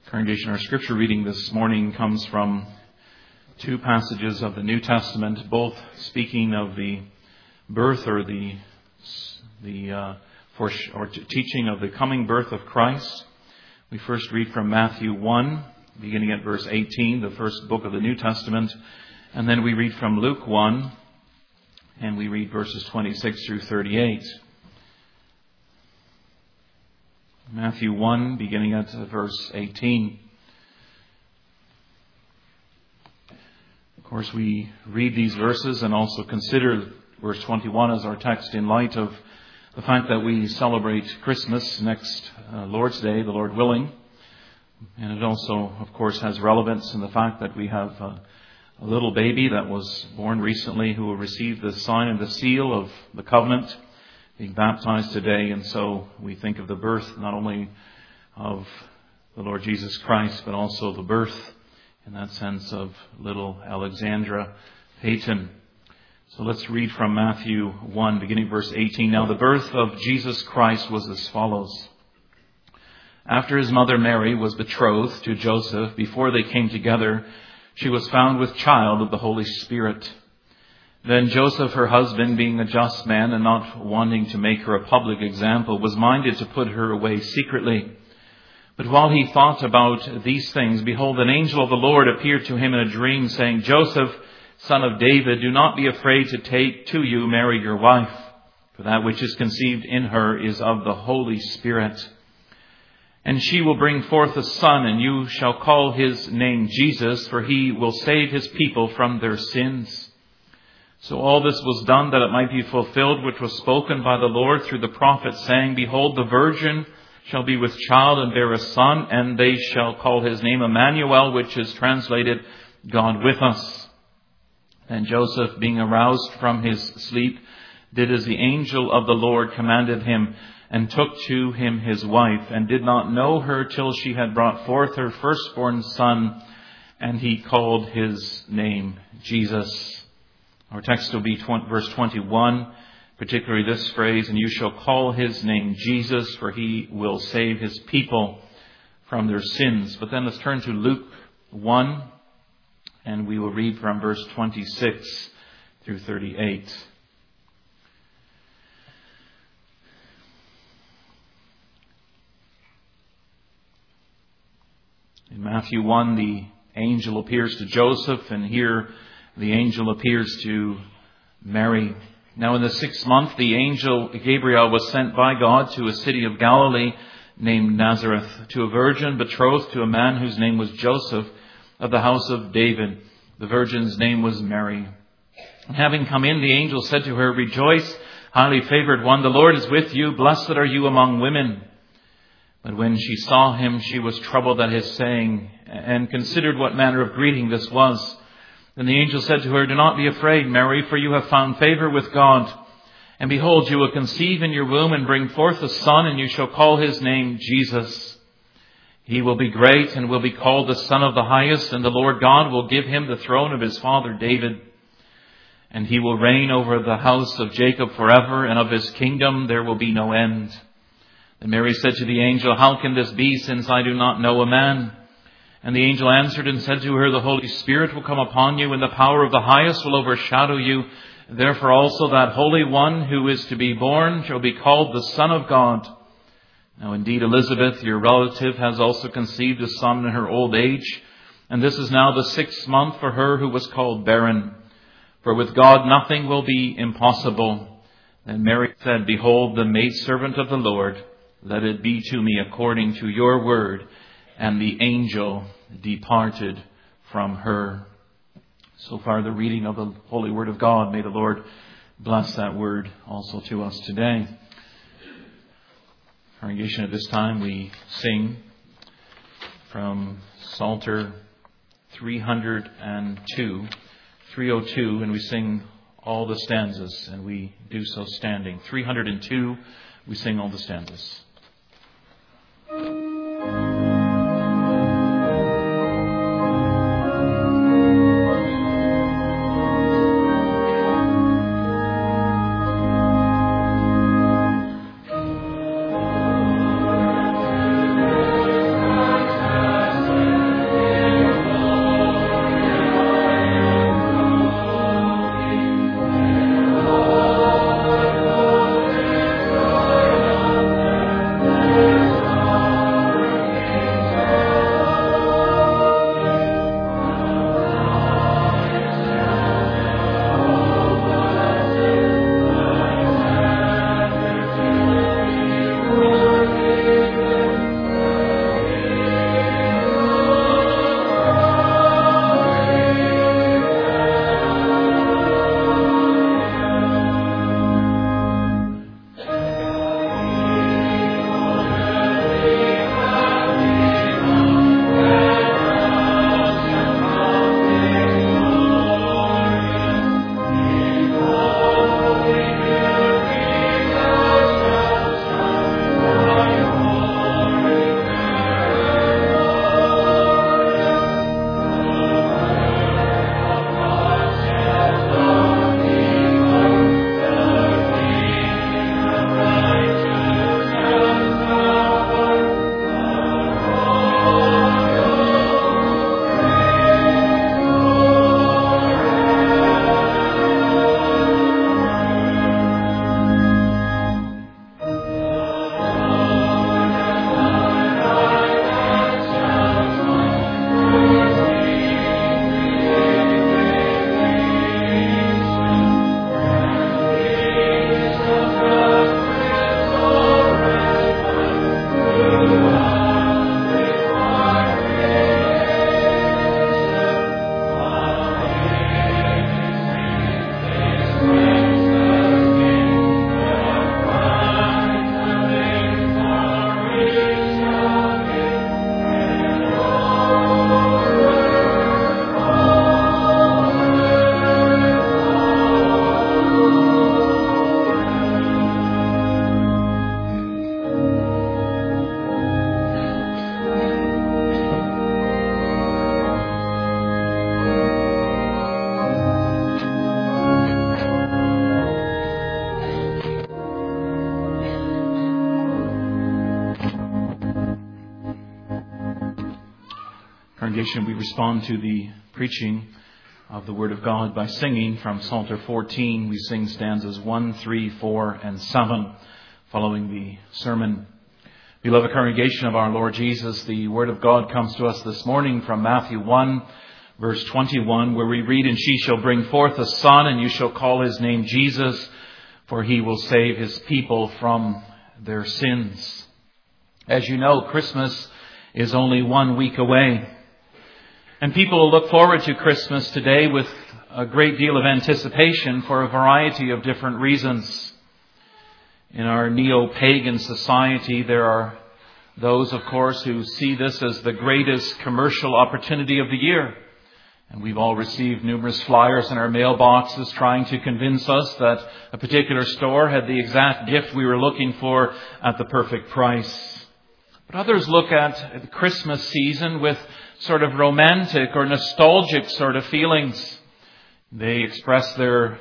Congregation, our scripture reading this morning comes from two passages of the New Testament, both speaking of the birth or teaching of the coming birth of Christ. We first read from Matthew 1, beginning at verse 18, the first book of the New Testament, and then we read from Luke 1, and we read verses 26 through 38. Matthew 1, beginning at verse 18. Of course, we read these verses and also consider verse 21 as our text in light of the fact that we celebrate Christmas next Lord's Day, the Lord willing. And it also, of course, has relevance in the fact that we have a little baby that was born recently who will receive the sign and the seal of the covenant, being baptized today. And so we think of the birth not only of the Lord Jesus Christ, but also the birth, in that sense, of little Alexandra Peyton. So let's read from Matthew 1, beginning verse 18. Now the birth of Jesus Christ was as follows. After his mother Mary was betrothed to Joseph, before they came together, she was found with child of the Holy Spirit. Then Joseph, her husband, being a just man and not wanting to make her a public example, was minded to put her away secretly. But while he thought about these things, behold, an angel of the Lord appeared to him in a dream, saying, Joseph, son of David, do not be afraid to take to you Mary your wife, for that which is conceived in her is of the Holy Spirit. And she will bring forth a son, and you shall call his name Jesus, for he will save his people from their sins. So all this was done that it might be fulfilled, which was spoken by the Lord through the prophet, saying, Behold, the virgin shall be with child and bear a son, and they shall call his name Emmanuel, which is translated, God with us. And Joseph, being aroused from his sleep, did as the angel of the Lord commanded him, and took to him his wife, and did not know her till she had brought forth her firstborn son, and he called his name Jesus. Our text will be verse 21, particularly this phrase, and you shall call his name Jesus, for he will save his people from their sins. But then let's turn to Luke 1, and we will read from verse 26 through 38. In Matthew 1, the angel appears to Joseph, and here the angel appears to Mary. Now in the 6th month, the angel Gabriel was sent by God to a city of Galilee named Nazareth, to a virgin betrothed to a man whose name was Joseph, of the house of David. The virgin's name was Mary. And having come in, the angel said to her, Rejoice, highly favored one, the Lord is with you. Blessed are you among women. But when she saw him, she was troubled at his saying, and considered what manner of greeting this was. Then the angel said to her, Do not be afraid, Mary, for you have found favor with God. And behold, you will conceive in your womb and bring forth a son, and you shall call his name Jesus. He will be great and will be called the Son of the Highest, and the Lord God will give him the throne of his father David. And he will reign over the house of Jacob forever, and of his kingdom there will be no end. Then Mary said to the angel, How can this be, since I do not know a man? And the angel answered and said to her, The Holy Spirit will come upon you, and the power of the Highest will overshadow you. Therefore also that Holy One who is to be born shall be called the Son of God. Now indeed Elizabeth, your relative, has also conceived a son in her old age, and this is now the 6th month for her who was called barren. For with God nothing will be impossible. Then Mary said, Behold, the maidservant of the Lord, let it be to me according to your word. And the angel departed from her. So far the reading of the Holy Word of God. May the Lord bless that word also to us today. Congregation, at this time we sing from Psalter 302, and we sing all the stanzas, and we do so standing. 302, we sing all the stanzas. Congregation, we respond to the preaching of the Word of God by singing from Psalter 14. We sing stanzas 1, 3, 4, and 7 following the sermon. Beloved congregation of our Lord Jesus, the Word of God comes to us this morning from Matthew 1, verse 21, where we read, "And she shall bring forth a son, and you shall call his name Jesus, for he will save his people from their sins." As you know, Christmas is only 1 week away. And people look forward to Christmas today with a great deal of anticipation for a variety of different reasons. In our neo-pagan society, there are those, of course, who see this as the greatest commercial opportunity of the year. And we've all received numerous flyers in our mailboxes trying to convince us that a particular store had the exact gift we were looking for at the perfect price. But others look at the Christmas season with sort of romantic or nostalgic sort of feelings. They express their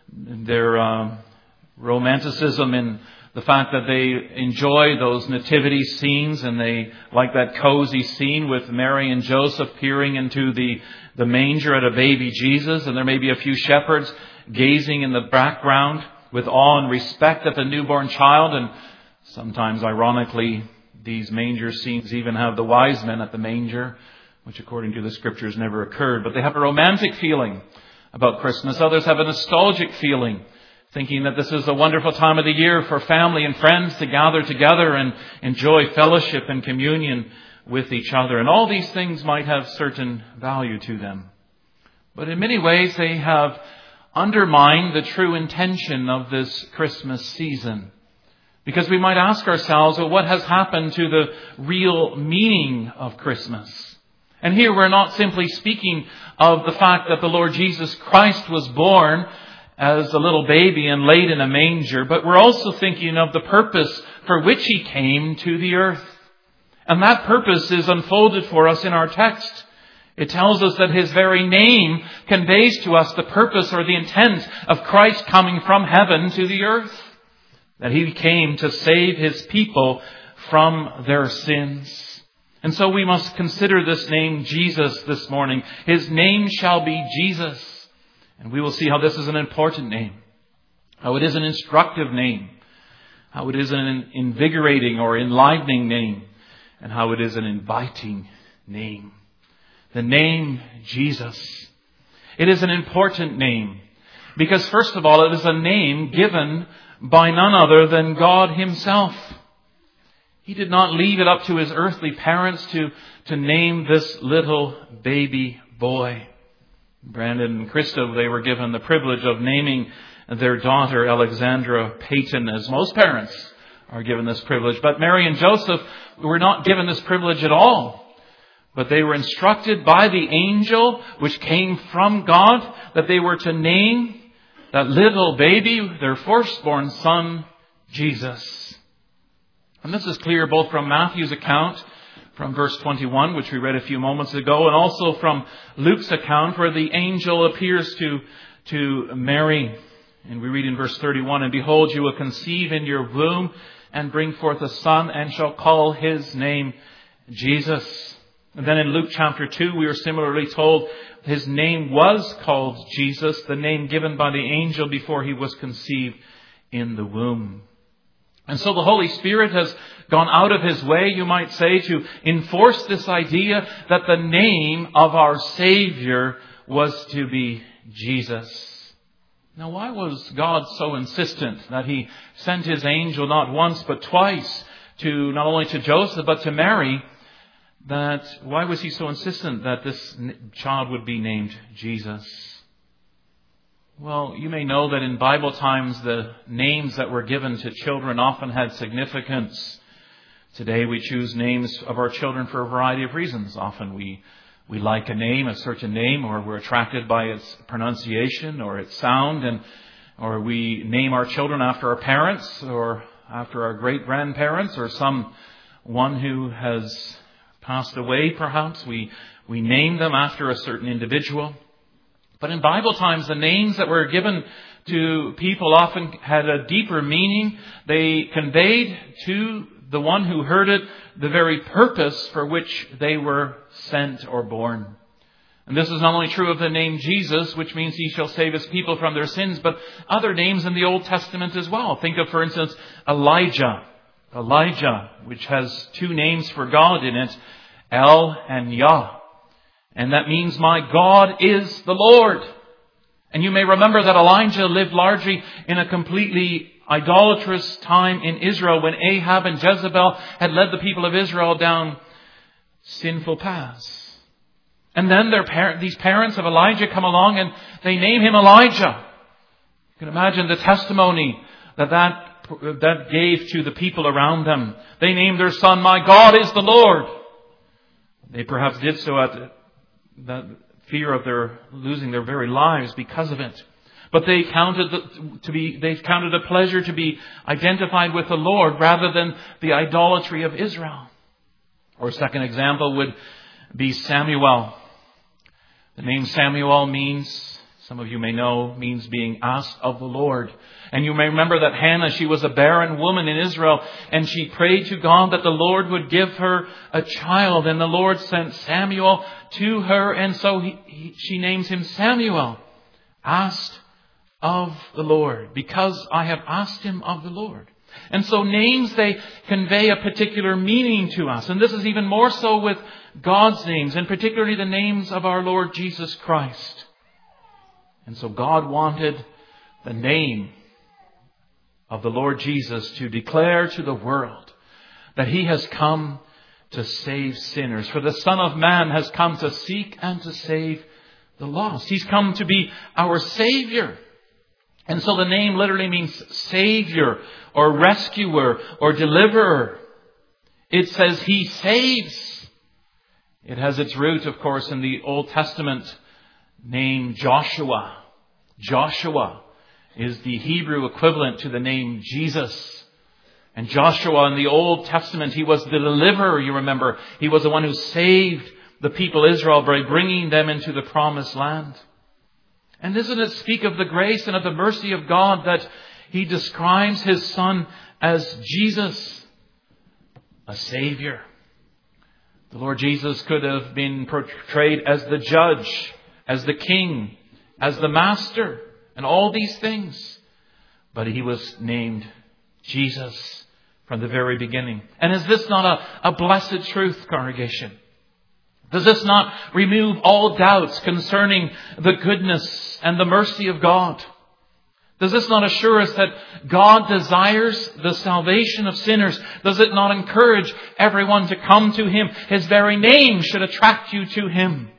romanticism in the fact that they enjoy those nativity scenes, and they like that cozy scene with Mary and Joseph peering into the manger at a baby Jesus, and there may be a few shepherds gazing in the background with awe and respect at the newborn child. And sometimes, ironically, these manger scenes even have the wise men at the manger, which according to the scriptures never occurred. But they have a romantic feeling about Christmas. Others have a nostalgic feeling, thinking that this is a wonderful time of the year for family and friends to gather together and enjoy fellowship and communion with each other. And all these things might have certain value to them. But in many ways, they have undermined the true intention of this Christmas season. Because we might ask ourselves, well, what has happened to the real meaning of Christmas? And here we're not simply speaking of the fact that the Lord Jesus Christ was born as a little baby and laid in a manger, but we're also thinking of the purpose for which he came to the earth. And that purpose is unfolded for us in our text. It tells us that his very name conveys to us the purpose or the intent of Christ coming from heaven to the earth. That he came to save his people from their sins. And so we must consider this name Jesus this morning. His name shall be Jesus. And we will see how this is an important name. How it is an instructive name. How it is an invigorating or enlivening name. And how it is an inviting name. The name Jesus. It is an important name. Because first of all, it is a name given by none other than God himself. He did not leave it up to his earthly parents to name this little baby boy. Brandon and Krista, they were given the privilege of naming their daughter Alexandra Payton, as most parents are given this privilege. But Mary and Joseph were not given this privilege at all. But they were instructed by the angel which came from God that they were to name that little baby, their firstborn son, Jesus. And this is clear both from Matthew's account, from verse 21, which we read a few moments ago, and also from Luke's account, where the angel appears to Mary. And we read in verse 31, "And behold, you will conceive in your womb and bring forth a son, and shall call his name Jesus." And then in Luke chapter 2, we are similarly told his name was called Jesus, the name given by the angel before he was conceived in the womb. And so the Holy Spirit has gone out of his way, you might say, to enforce this idea that the name of our Savior was to be Jesus. Now, why was God so insistent that he sent his angel not once but twice to not only to Joseph but to Mary? Why was he so insistent that this child would be named Jesus? Well, you may know that in Bible times, the names that were given to children often had significance. Today, we choose names of our children for a variety of reasons. Often we like a name, a certain name, or we're attracted by its pronunciation or its sound, or we name our children after our parents or after our great-grandparents or someone who has passed away, perhaps. We name them after a certain individual. But in Bible times, the names that were given to people often had a deeper meaning. They conveyed to the one who heard it, the very purpose for which they were sent or born. And this is not only true of the name Jesus, which means he shall save his people from their sins, but other names in the Old Testament as well. Think of, for instance, Elijah. Elijah, which has two names for God in it, El and Yah. And that means my God is the Lord. And you may remember that Elijah lived largely in a completely idolatrous time in Israel when Ahab and Jezebel had led the people of Israel down sinful paths. And then these parents of Elijah come along and they name him Elijah. You can imagine the testimony that gave to the people around them. They named their son, my God is the Lord. They perhaps did so at the fear of their losing their very lives because of it. But they counted a pleasure to be identified with the Lord rather than the idolatry of Israel. Or a second example would be Samuel. The name Samuel means, some of you may know, means being asked of the Lord. And you may remember that Hannah, she was a barren woman in Israel, and she prayed to God that the Lord would give her a child. And the Lord sent Samuel to her, and so she names him Samuel, asked of the Lord, because I have asked him of the Lord. And so names, they convey a particular meaning to us. And this is even more so with God's names, and particularly the names of our Lord Jesus Christ. And so God wanted the name of the Lord Jesus to declare to the world that he has come to save sinners. For the Son of Man has come to seek and to save the lost. He's come to be our Savior. And so the name literally means Savior or Rescuer or Deliverer. It says he saves. It has its root, of course, in the Old Testament name Joshua. Joshua is the Hebrew equivalent to the name Jesus. And Joshua in the Old Testament, he was the deliverer, you remember. He was the one who saved the people of Israel by bringing them into the promised land. And doesn't it speak of the grace and of the mercy of God that he describes his Son as Jesus, a Savior? The Lord Jesus could have been portrayed as the judge, as the king, as the master, and all these things. But he was named Jesus from the very beginning. And is this not a blessed truth, congregation? Does this not remove all doubts concerning the goodness and the mercy of God? Does this not assure us that God desires the salvation of sinners? Does it not encourage everyone to come to him? His very name should attract you to him.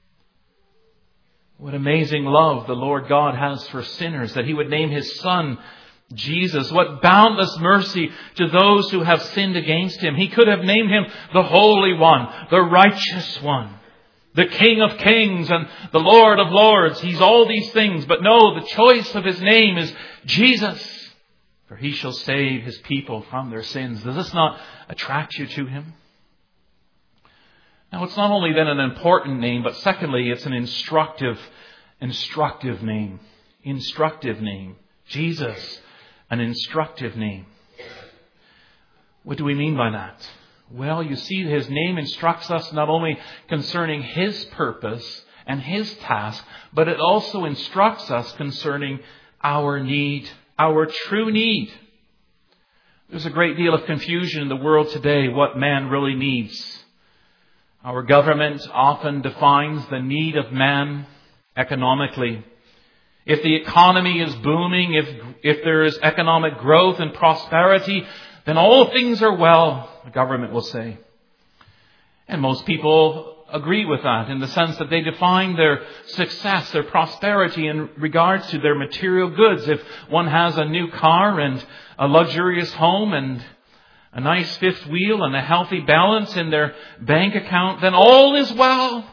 What amazing love the Lord God has for sinners, that he would name his Son Jesus. What boundless mercy to those who have sinned against him. He could have named him the Holy One, the Righteous One, the King of Kings and the Lord of Lords. He's all these things. But no, the choice of his name is Jesus. For he shall save his people from their sins. Does this not attract you to him? Now, it's not only then an important name, but secondly, it's an instructive name. Instructive name. Jesus, an instructive name. What do we mean by that? Well, you see, his name instructs us not only concerning his purpose and his task, but it also instructs us concerning our need, our true need. There's a great deal of confusion in the world today what man really needs. Our government often defines the need of man economically. If the economy is booming, if there is economic growth and prosperity, then all things are well, the government will say. And most people agree with that in the sense that they define their success, their prosperity in regards to their material goods. If one has a new car and a luxurious home and a nice fifth wheel and a healthy balance in their bank account, then all is well.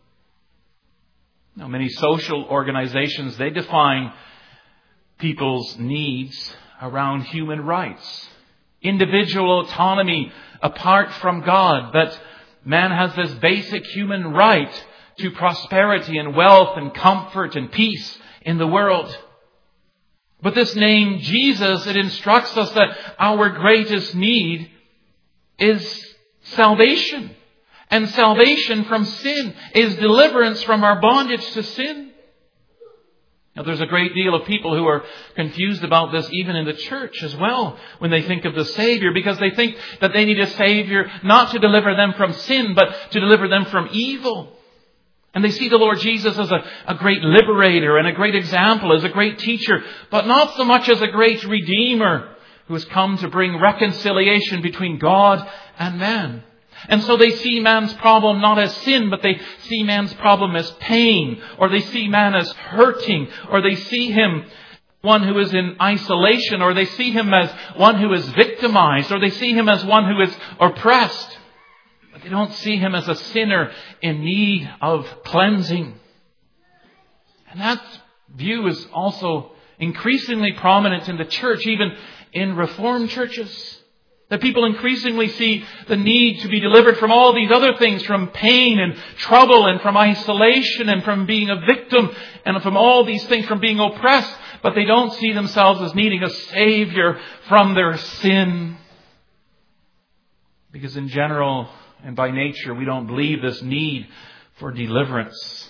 Now, many social organizations, they define people's needs around human rights. Individual autonomy apart from God. That man has this basic human right to prosperity and wealth and comfort and peace in the world. But this name, Jesus, it instructs us that our greatest need is salvation. And salvation from sin is deliverance from our bondage to sin. Now, there's a great deal of people who are confused about this even in the church as well when they think of the Savior, because they think that they need a Savior not to deliver them from sin, but to deliver them from evil. And they see the Lord Jesus as a great liberator and a great example, as a great teacher, but not so much as a great redeemer who has come to bring reconciliation between God and man. And so they see man's problem not as sin, but they see man's problem as pain, or they see man as hurting, or they see him one who is in isolation, or they see him as one who is victimized, or they see him as one who is oppressed. But they don't see him as a sinner in need of cleansing. And that view is also increasingly prominent in the church, even in Reformed churches. That people increasingly see the need to be delivered from all these other things, from pain and trouble and from isolation and from being a victim and from all these things, from being oppressed. But they don't see themselves as needing a Savior from their sin. Because in general and by nature, we don't believe this need for deliverance.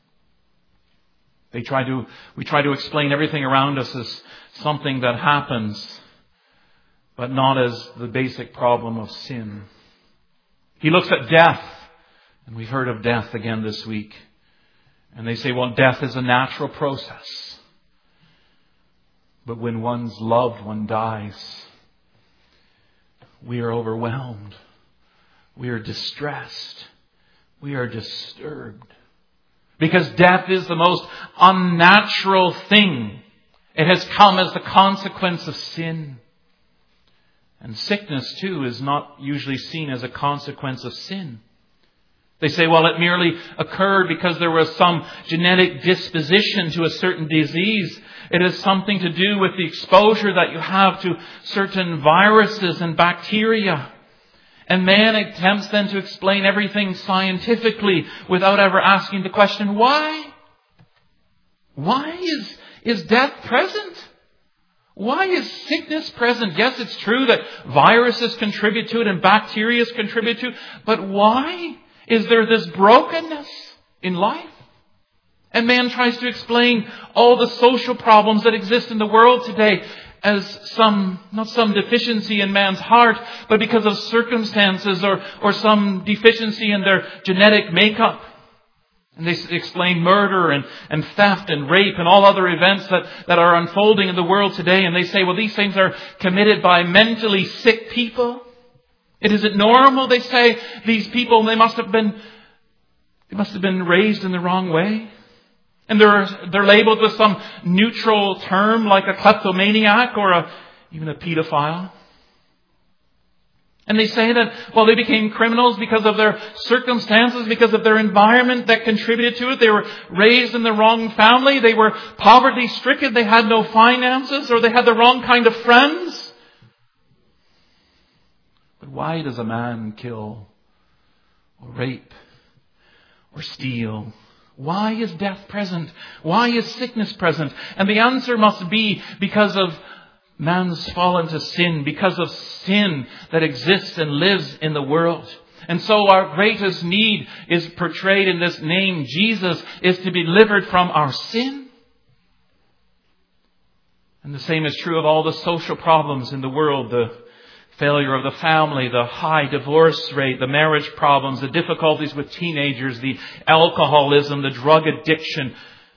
We try to explain everything around us as something that happens, but not as the basic problem of sin. He looks at death, and we've heard of death again this week. And they say, well, death is a natural process. But when one's loved one dies, we are overwhelmed. We are distressed. We are disturbed. Because death is the most unnatural thing. It has come as the consequence of sin. And sickness, too, is not usually seen as a consequence of sin. They say, well, it merely occurred because there was some genetic disposition to a certain disease. It has something to do with the exposure that you have to certain viruses and bacteria. And man attempts then to explain everything scientifically without ever asking the question, why? Why is death present? Why is sickness present? Yes, it's true that viruses contribute to it and bacteria contribute to it, but why is there this brokenness in life? And man tries to explain all the social problems that exist in the world today as not some deficiency in man's heart, but because of circumstances or some deficiency in their genetic makeup. And they explain murder and theft and rape and all other events that are unfolding in the world today. And they say, well, these things are committed by mentally sick people. Is it normal? They say these people, they must have been raised in the wrong way. And they're labeled with some neutral term like a kleptomaniac or even a pedophile. And they say that, well, they became criminals because of their circumstances, because of their environment that contributed to it. They were raised in the wrong family. They were poverty-stricken. They had no finances, or they had the wrong kind of friends. But why does a man kill or rape or steal? Why is death present? Why is sickness present? And the answer must be because of man's fallen to sin, because of sin that exists and lives in the world. And so our greatest need is portrayed in this name, Jesus, is to be delivered from our sin. And the same is true of all the social problems in the world, the failure of the family, the high divorce rate, the marriage problems, the difficulties with teenagers, the alcoholism, the drug addiction.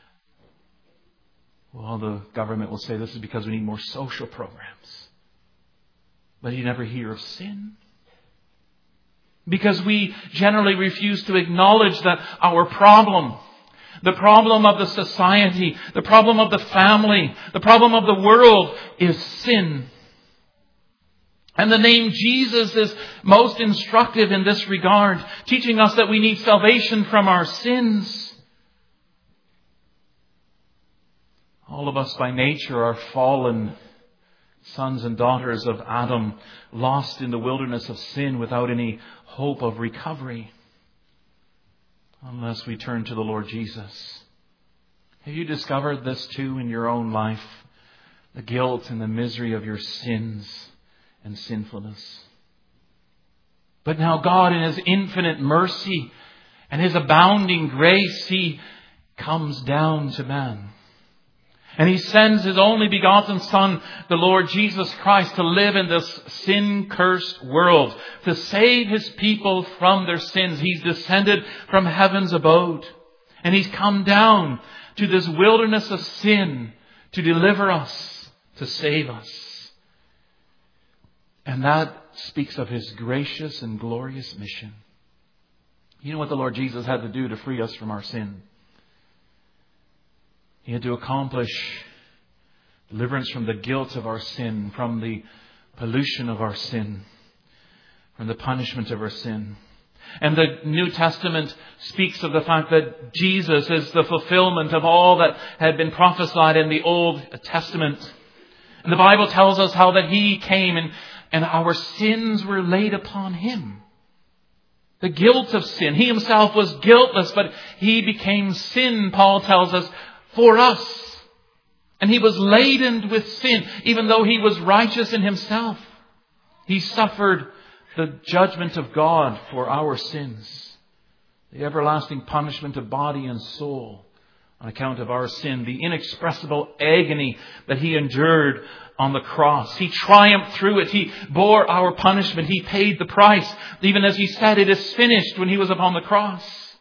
Well, the government will say this is because we need more social programs. But you never hear of sin. Because we generally refuse to acknowledge that our problem, the problem of the society, the problem of the family, the problem of the world is sin. And the name Jesus is most instructive in this regard, teaching us that we need salvation from our sins. All of us by nature are fallen sons and daughters of Adam, lost in the wilderness of sin without any hope of recovery, unless we turn to the Lord Jesus. Have you discovered this too in your own life? The guilt and the misery of your sins and sinfulness. But now God, in His infinite mercy and His abounding grace, He comes down to man. And He sends His only begotten Son, the Lord Jesus Christ, to live in this sin-cursed world, to save His people from their sins. He's descended from heaven's abode. And He's come down to this wilderness of sin to deliver us, to save us. And that speaks of His gracious and glorious mission. You know what the Lord Jesus had to do to free us from our sin? He had to accomplish deliverance from the guilt of our sin, from the pollution of our sin, from the punishment of our sin. And the New Testament speaks of the fact that Jesus is the fulfillment of all that had been prophesied in the Old Testament. And the Bible tells us how that He came and our sins were laid upon Him. The guilt of sin. He Himself was guiltless, but He became sin, Paul tells us, for us. And He was laden with sin, even though He was righteous in Himself. He suffered the judgment of God for our sins. The everlasting punishment of body and soul on account of our sin. The inexpressible agony that He endured on the cross. He triumphed through it. He bore our punishment. He paid the price. Even as He said, "It is finished," when He was upon the cross.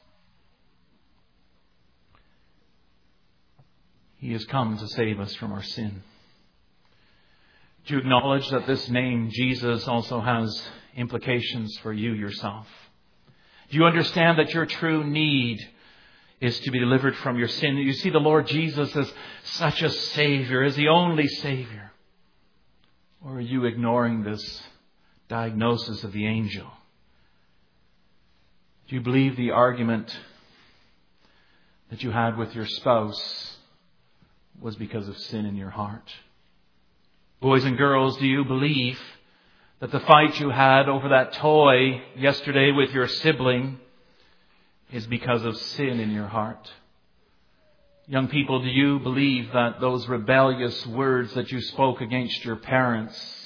He has come to save us from our sin. Do you acknowledge that this name, Jesus, also has implications for you yourself? Do you understand that your true need is to be delivered from your sin? You see the Lord Jesus as such a Savior, as the only Savior. Or are you ignoring this diagnosis of the angel? Do you believe the argument that you had with your spouse was because of sin in your heart? Boys and girls, do you believe that the fight you had over that toy yesterday with your sibling is because of sin in your heart? Young people, do you believe that those rebellious words that you spoke against your parents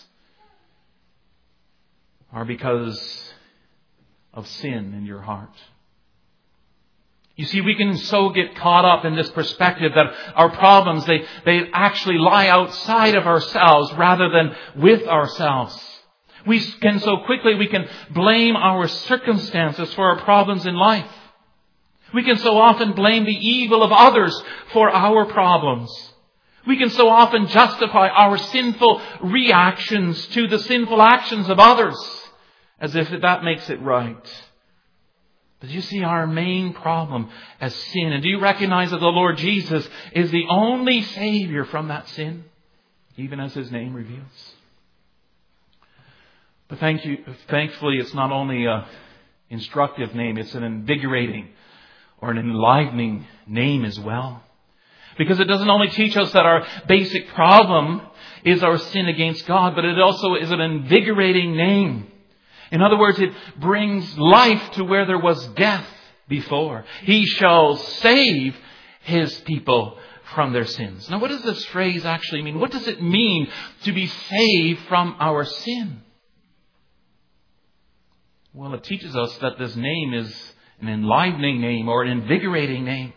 are because of sin in your heart? You see, we can so get caught up in this perspective that our problems, they actually lie outside of ourselves rather than with ourselves. We can blame our circumstances for our problems in life. We can so often blame the evil of others for our problems. We can so often justify our sinful reactions to the sinful actions of others as if that makes it right. But you see our main problem as sin. And do you recognize that the Lord Jesus is the only Savior from that sin, even as His name reveals? But thankfully, it's not only an instructive name, it's an invigorating or an enlivening name as well. Because it doesn't only teach us that our basic problem is our sin against God, but it also is an invigorating name. In other words, it brings life to where there was death before. He shall save His people from their sins. Now, what does this phrase actually mean? What does it mean to be saved from our sin? Well, it teaches us that this name is an enlivening name or an invigorating name.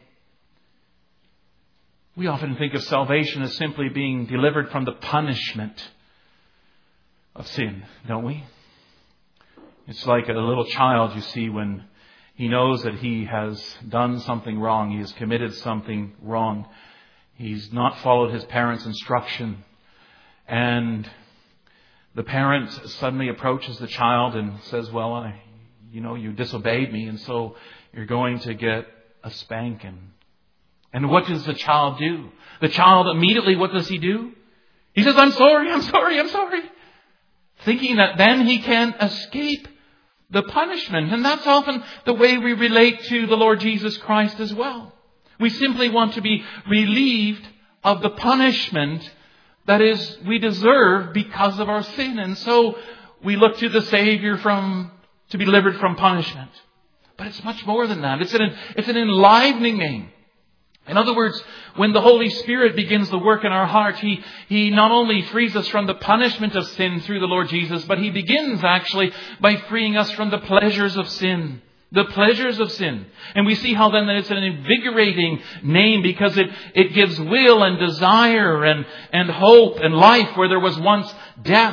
We often think of salvation as simply being delivered from the punishment of sin, don't we? It's like a little child, you see, when he knows that he has done something wrong. He has committed something wrong. He's not followed his parents' instruction. And the parent suddenly approaches the child and says, well, you disobeyed me, and so you're going to get a spanking. And what does the child do? The child immediately, what does he do? He says, I'm sorry. Thinking that then he can escape the punishment. And that's often the way we relate to the Lord Jesus Christ as well. We simply want to be relieved of the punishment that is we deserve because of our sin. And so we look to the Savior to be delivered from punishment. But it's much more than that. It's an enlivening name. In other words, when the Holy Spirit begins the work in our heart, He not only frees us from the punishment of sin through the Lord Jesus, but He begins actually by freeing us from the pleasures of sin. The pleasures of sin. And we see how then that it's an invigorating name because it gives will and desire and hope and life where there was once death.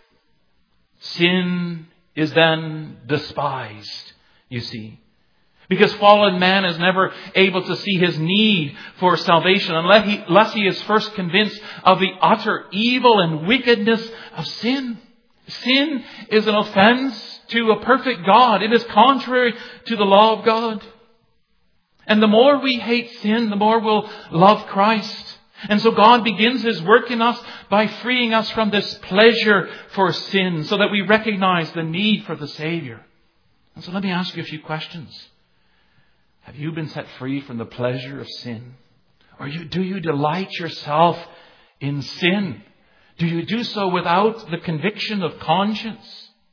Sin is then despised, you see. Because fallen man is never able to see his need for salvation unless he is first convinced of the utter evil and wickedness of sin. Sin is an offense to a perfect God. It is contrary to the law of God. And the more we hate sin, the more we'll love Christ. And so God begins His work in us by freeing us from this pleasure for sin so that we recognize the need for the Savior. And so let me ask you a few questions. Have you been set free from the pleasure of sin? Or do you delight yourself in sin? Do you do so without the conviction of conscience?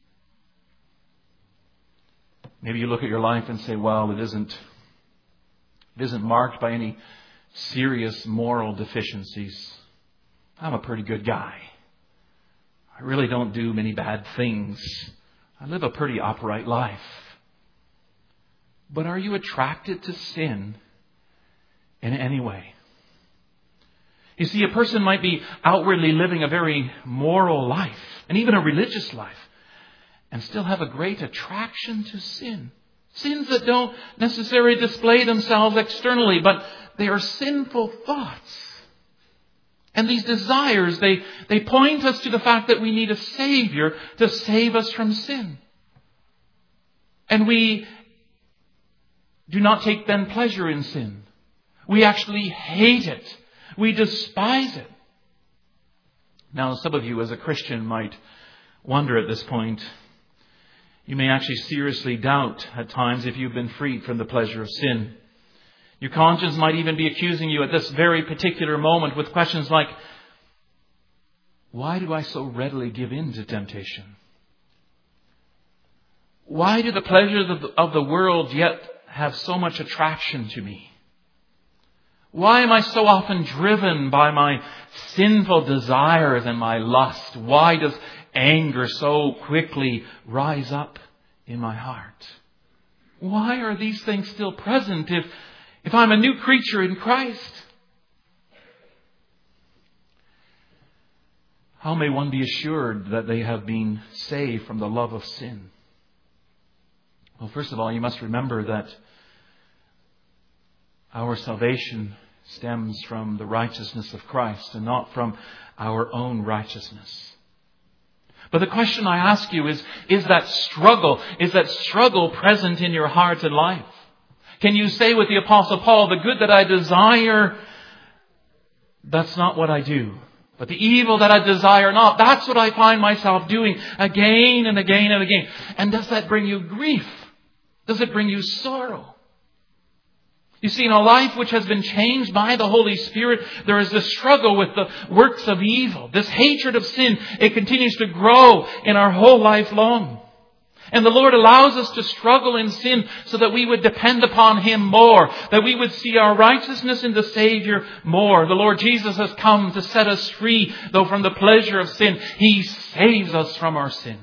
Maybe you look at your life and say, well, it isn't marked by any serious moral deficiencies. I'm a pretty good guy. I really don't do many bad things. I live a pretty upright life. But are you attracted to sin in any way? You see, a person might be outwardly living a very moral life, and even a religious life, and still have a great attraction to sin. Sins that don't necessarily display themselves externally, but they are sinful thoughts. And these desires, they point us to the fact that we need a Savior to save us from sin. And we do not take then pleasure in sin. We actually hate it. We despise it. Now, some of you as a Christian might wonder at this point. You may actually seriously doubt at times if you've been freed from the pleasure of sin. Your conscience might even be accusing you at this very particular moment with questions like, why do I so readily give in to temptation? Why do the pleasures of the world yet have so much attraction to me? Why am I so often driven by my sinful desires and my lust? Why does anger so quickly rise up in my heart? Why are these things still present if I'm a new creature in Christ? How may one be assured that they have been saved from the love of sin? Well, first of all, you must remember that our salvation stems from the righteousness of Christ and not from our own righteousness. But the question I ask you is that struggle present in your heart and life? Can you say with the Apostle Paul, the good that I desire, that's not what I do. But the evil that I desire not, that's what I find myself doing again and again and again. And does that bring you grief? Does it bring you sorrow? You see, in a life which has been changed by the Holy Spirit, there is this struggle with the works of evil. This hatred of sin, it continues to grow in our whole life long. And the Lord allows us to struggle in sin so that we would depend upon Him more, that we would see our righteousness in the Savior more. The Lord Jesus has come to set us free, though from the pleasure of sin, He saves us from our sins.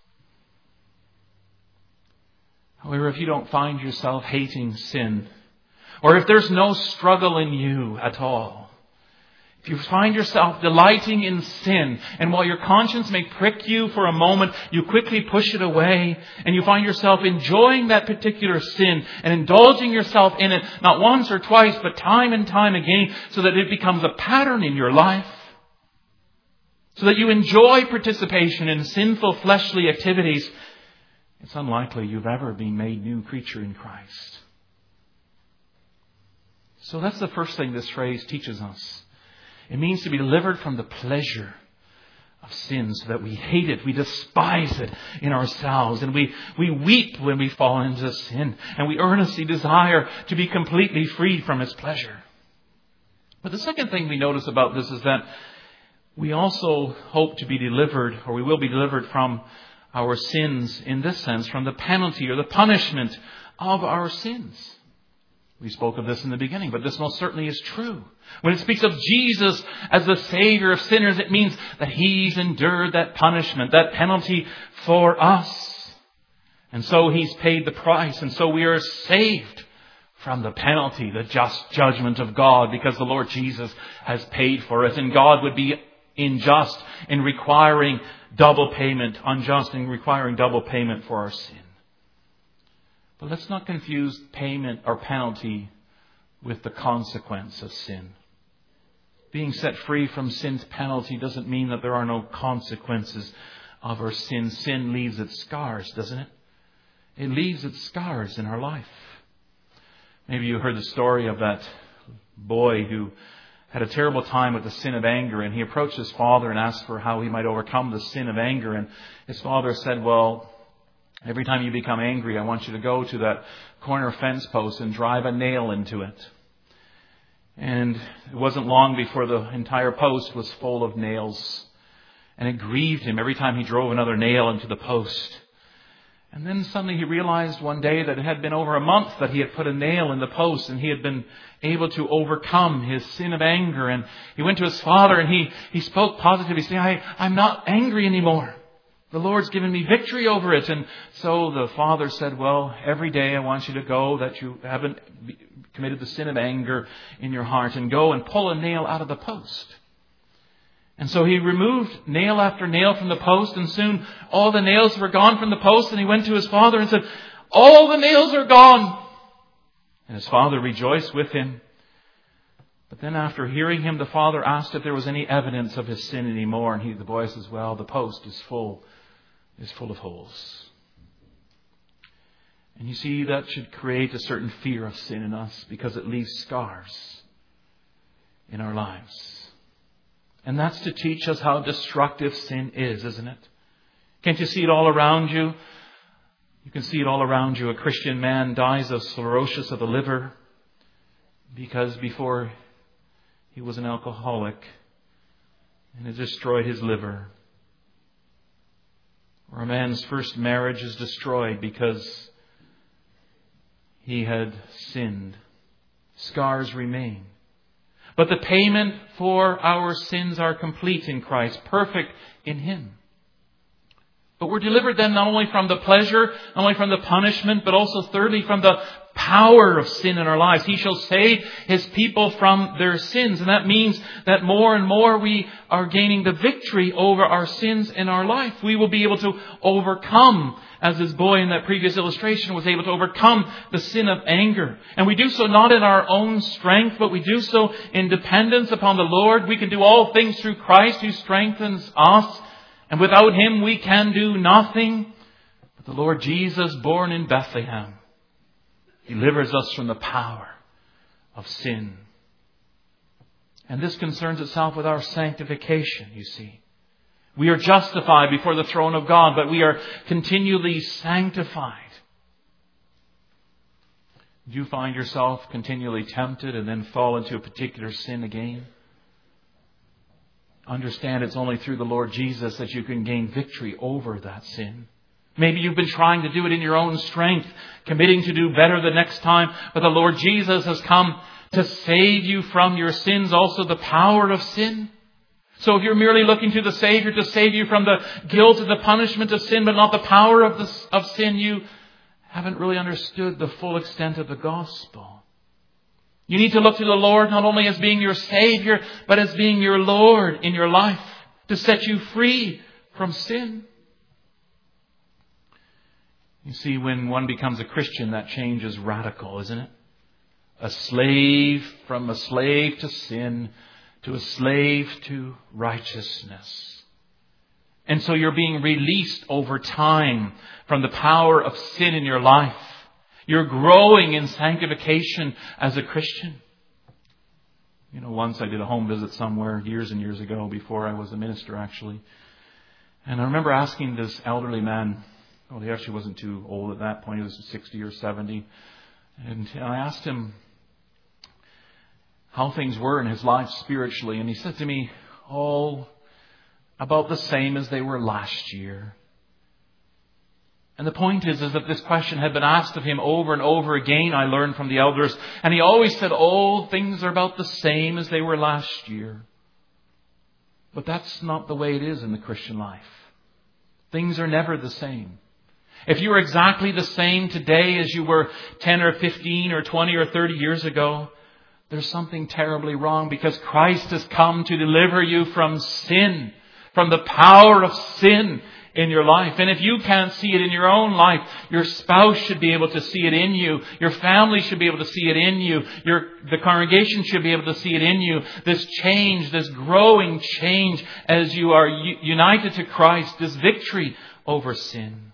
However, if you don't find yourself hating sin, or if there's no struggle in you at all, if you find yourself delighting in sin, and while your conscience may prick you for a moment, you quickly push it away, and you find yourself enjoying that particular sin and indulging yourself in it, not once or twice, but time and time again, so that it becomes a pattern in your life, so that you enjoy participation in sinful fleshly activities, it's unlikely you've ever been made new creature in Christ. So that's the first thing this phrase teaches us. It means to be delivered from the pleasure of sin so that we hate it, we despise it in ourselves, and we weep when we fall into sin, and we earnestly desire to be completely free from its pleasure. But the second thing we notice about this is that we also hope to be delivered, or we will be delivered from our sins in this sense, from the penalty or the punishment of our sins. We spoke of this in the beginning, but this most certainly is true. When it speaks of Jesus as the Savior of sinners, it means that He's endured that punishment, that penalty for us. And so He's paid the price, and so we are saved from the penalty, the just judgment of God, because the Lord Jesus has paid for it. And God would be unjust in requiring double payment for our sin. But let's not confuse payment or penalty with the consequence of sin. Being set free from sin's penalty doesn't mean that there are no consequences of our sin. Sin leaves its scars, doesn't it? It leaves its scars in our life. Maybe you heard the story of that boy who had a terrible time with the sin of anger, and he approached his father and asked for how he might overcome the sin of anger. And his father said, well, every time you become angry, I want you to go to that corner fence post and drive a nail into it. And it wasn't long before the entire post was full of nails. And it grieved him every time he drove another nail into the post. And then suddenly he realized one day that it had been over a month that he had put a nail in the post, and he had been able to overcome his sin of anger. And he went to his father and he spoke positively, saying, I'm not angry anymore. The Lord's given me victory over it. And so the father said, well, every day I want you to go that you haven't committed the sin of anger in your heart, and go and pull a nail out of the post. And so he removed nail after nail from the post, and soon all the nails were gone from the post. And he went to his father and said, all the nails are gone. And his father rejoiced with him. But then after hearing him, the father asked if there was any evidence of his sin anymore. And the boy says, well, the post is full of holes. And you see, that should create a certain fear of sin in us, because it leaves scars in our lives. And that's to teach us how destructive sin is, isn't it? Can't you see it all around you? You can see it all around you. A Christian man dies of cirrhosis of the liver because before he was an alcoholic, and it destroyed his liver. Or a man's first marriage is destroyed because he had sinned. Scars remain. But the payment for our sins are complete in Christ, perfect in Him. But we're delivered then not only from the pleasure, not only from the punishment, but also thirdly from the power of sin in our lives. He shall save His people from their sins. And that means that more and more we are gaining the victory over our sins in our life. We will be able to overcome, as this boy in that previous illustration was able to overcome the sin of anger. And we do so not in our own strength, but we do so in dependence upon the Lord. We can do all things through Christ who strengthens us. And without Him we can do nothing. But the Lord Jesus, born in Bethlehem, delivers us from the power of sin. And this concerns itself with our sanctification, you see. We are justified before the throne of God, but we are continually sanctified. Do you find yourself continually tempted and then fall into a particular sin again? Understand it's only through the Lord Jesus that you can gain victory over that sin. Maybe you've been trying to do it in your own strength, committing to do better the next time, but the Lord Jesus has come to save you from your sins, also the power of sin. So if you're merely looking to the Savior to save you from the guilt and the punishment of sin, but not the power of sin, you haven't really understood the full extent of the gospel. You need to look to the Lord not only as being your Savior, but as being your Lord in your life, to set you free from sin. You see, when one becomes a Christian, that change is radical, isn't it? From a slave to sin, to a slave to righteousness. And so you're being released over time from the power of sin in your life. You're growing in sanctification as a Christian. You know, once I did a home visit somewhere years and years ago, before I was a minister actually. And I remember asking this elderly man, well, he actually wasn't too old at that point, he was 60 or 70. And I asked him how things were in his life spiritually. And he said to me, about the same as they were last year. And the point is that this question had been asked of him over and over again, I learned from the elders. And he always said, oh, things are about the same as they were last year. But that's not the way it is in the Christian life. Things are never the same. If you are exactly the same today as you were 10 or 15 or 20 or 30 years ago, there's something terribly wrong, because Christ has come to deliver you from sin, from the power of sin in your life. And if you can't see it in your own life, your spouse should be able to see it in you. Your family should be able to see it in you. The congregation should be able to see it in you. This change, this growing change as you are united to Christ, this victory over sin.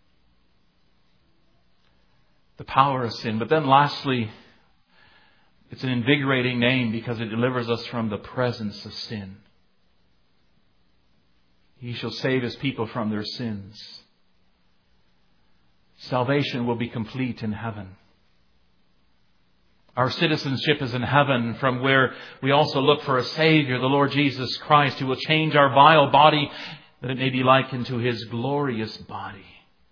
The power of sin. But then lastly, it's an invigorating name because it delivers us from the presence of sin. He shall save His people from their sins. Salvation will be complete in heaven. Our citizenship is in heaven, from where we also look for a Savior, the Lord Jesus Christ, who will change our vile body that it may be likened to His glorious body.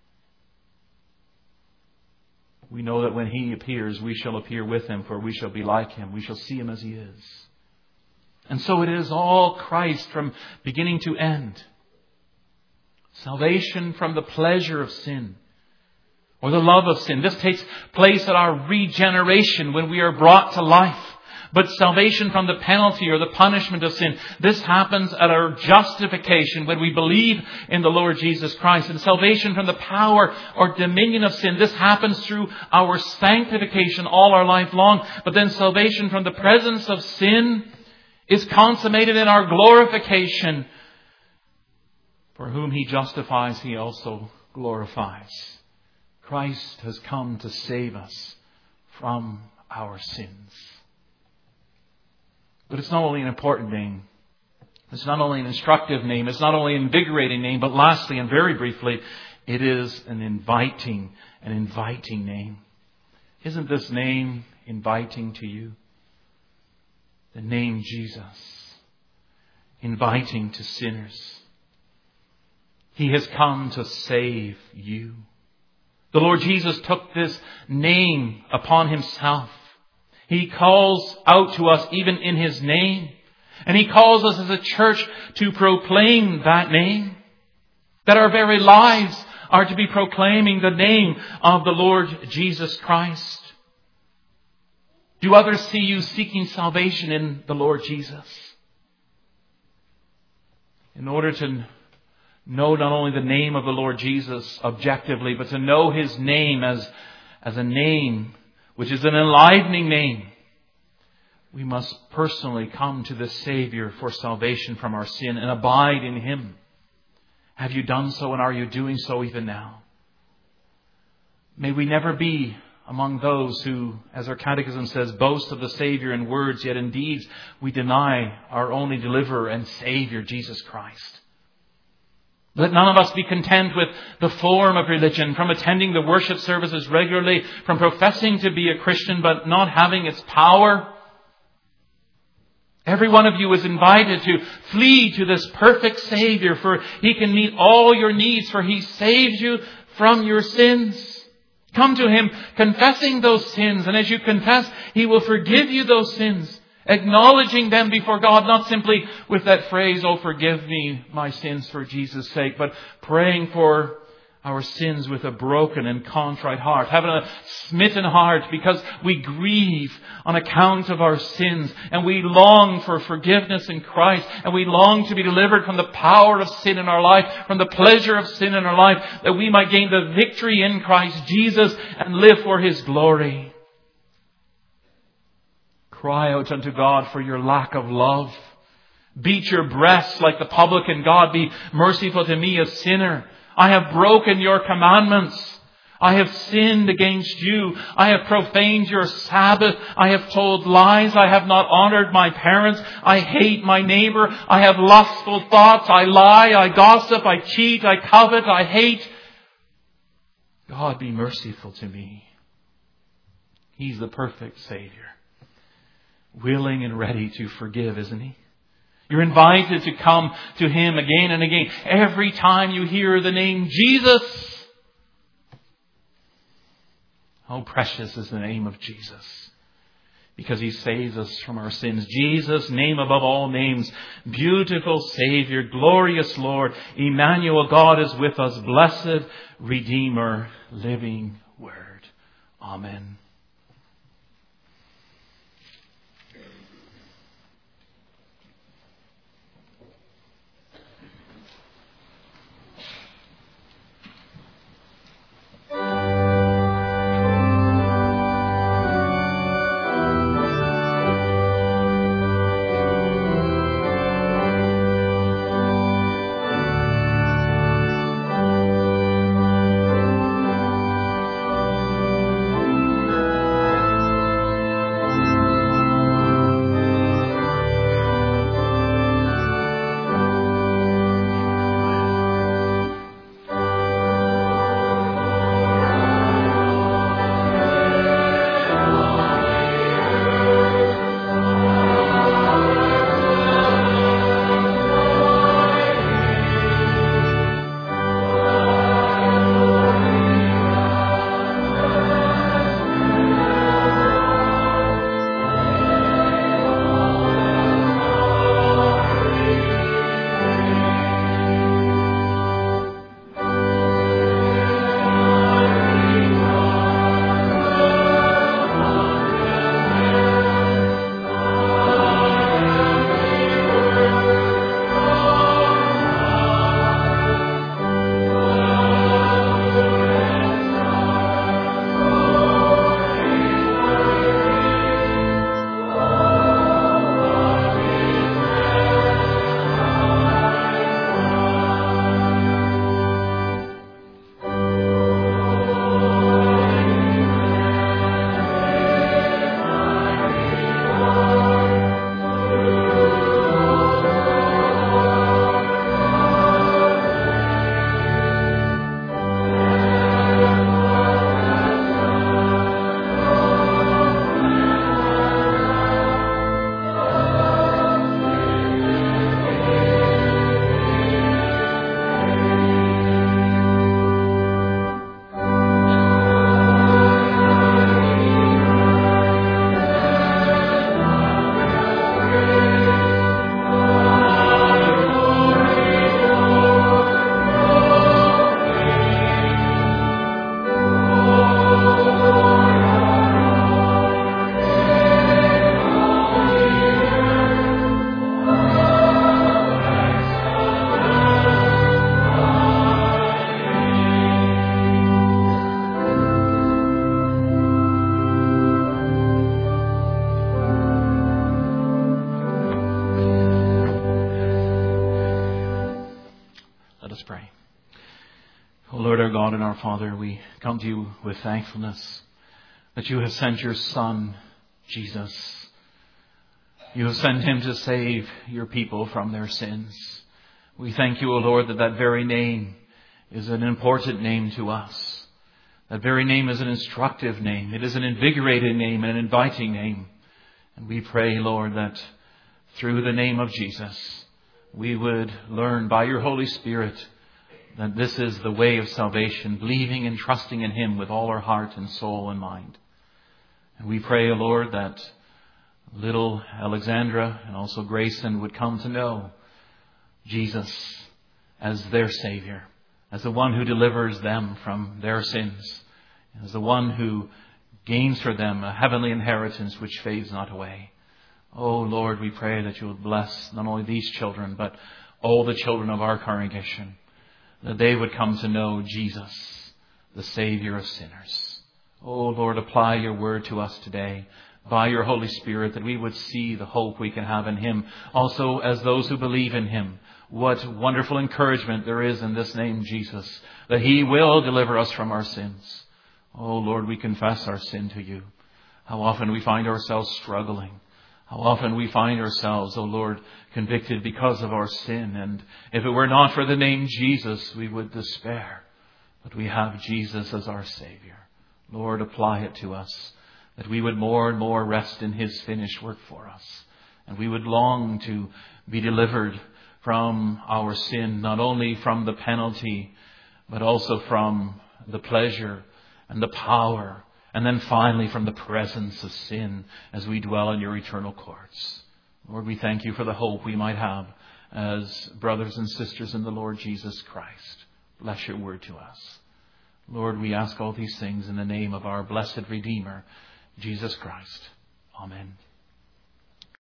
We know that when He appears, we shall appear with Him, for we shall be like Him. We shall see Him as He is. And so it is all Christ from beginning to end. Salvation from the pleasure of sin or the love of sin. This takes place at our regeneration when we are brought to life. But salvation from the penalty or the punishment of sin, this happens at our justification when we believe in the Lord Jesus Christ. And salvation from the power or dominion of sin, this happens through our sanctification all our life long. But then salvation from the presence of sin is consummated in our glorification. For whom He justifies, He also glorifies. Christ has come to save us from our sins. But it's not only an important name. It's not only an instructive name. It's not only an invigorating name. But lastly, and very briefly, it is an inviting name. Isn't this name inviting to you? The name Jesus. Inviting to sinners. He has come to save you. The Lord Jesus took this name upon Himself. He calls out to us even in His name. And He calls us as a church to proclaim that name. That our very lives are to be proclaiming the name of the Lord Jesus Christ. Do others see you seeking salvation in the Lord Jesus? In order to know not only the name of the Lord Jesus objectively, but to know His name as a name which is an enlivening name, we must personally come to the Savior for salvation from our sin and abide in Him. Have you done so, and are you doing so even now? May we never be among those who, as our catechism says, boast of the Savior in words, yet in deeds we deny our only deliverer and Savior, Jesus Christ. Let none of us be content with the form of religion, from attending the worship services regularly, from professing to be a Christian but not having its power. Every one of you is invited to flee to this perfect Savior, for He can meet all your needs, for He saves you from your sins. Come to Him confessing those sins, and as you confess, He will forgive you those sins. Acknowledging them before God, not simply with that phrase, oh, forgive me my sins for Jesus' sake, but praying for our sins with a broken and contrite heart, having a smitten heart because we grieve on account of our sins, and we long for forgiveness in Christ, and we long to be delivered from the power of sin in our life, from the pleasure of sin in our life, that we might gain the victory in Christ Jesus and live for His glory. Cry out unto God for your lack of love. Beat your breasts like the publican. God, be merciful to me, a sinner. I have broken your commandments. I have sinned against you. I have profaned your Sabbath. I have told lies. I have not honored my parents. I hate my neighbor. I have lustful thoughts. I lie. I gossip. I cheat. I covet. I hate. God, be merciful to me. He's the perfect Savior. Willing and ready to forgive, isn't He? You're invited to come to Him again and again. Every time you hear the name Jesus, How precious is the name of Jesus, because he saves us from our sins. Jesus, name above all names, beautiful Savior, glorious Lord, Emmanuel, God is with us, blessed Redeemer, living Word. Amen. God and our Father, we come to you with thankfulness that you have sent your Son, Jesus. You have sent him to save your people from their sins. We thank you, O Lord, that that very name is an important name to us. That very name is an instructive name. It is an invigorating name and an inviting name. And we pray, Lord, that through the name of Jesus, we would learn by your Holy Spirit that this is the way of salvation, believing and trusting in him with all our heart and soul and mind. And we pray, O Lord, that little Alexandra and also Grayson would come to know Jesus as their Savior, as the one who delivers them from their sins, as the one who gains for them a heavenly inheritance which fades not away. Oh Lord, we pray that you will bless not only these children, but all the children of our congregation, that they would come to know Jesus, the Savior of sinners. Oh Lord, apply your word to us today by your Holy Spirit, that we would see the hope we can have in him. Also, as those who believe in him, what wonderful encouragement there is in this name, Jesus, that he will deliver us from our sins. Oh Lord, we confess our sin to you. How often we find ourselves struggling. How often we find ourselves, oh Lord, convicted because of our sin. And if it were not for the name Jesus, we would despair. But we have Jesus as our Savior. Lord, apply it to us, that we would more and more rest in his finished work for us. And we would long to be delivered from our sin, not only from the penalty, but also from the pleasure and the power And then finally from the presence of sin as we dwell in your eternal courts. Lord, we thank you for the hope we might have as brothers and sisters in the Lord Jesus Christ. Bless your word to us. Lord, we ask all these things in the name of our blessed Redeemer, Jesus Christ. Amen.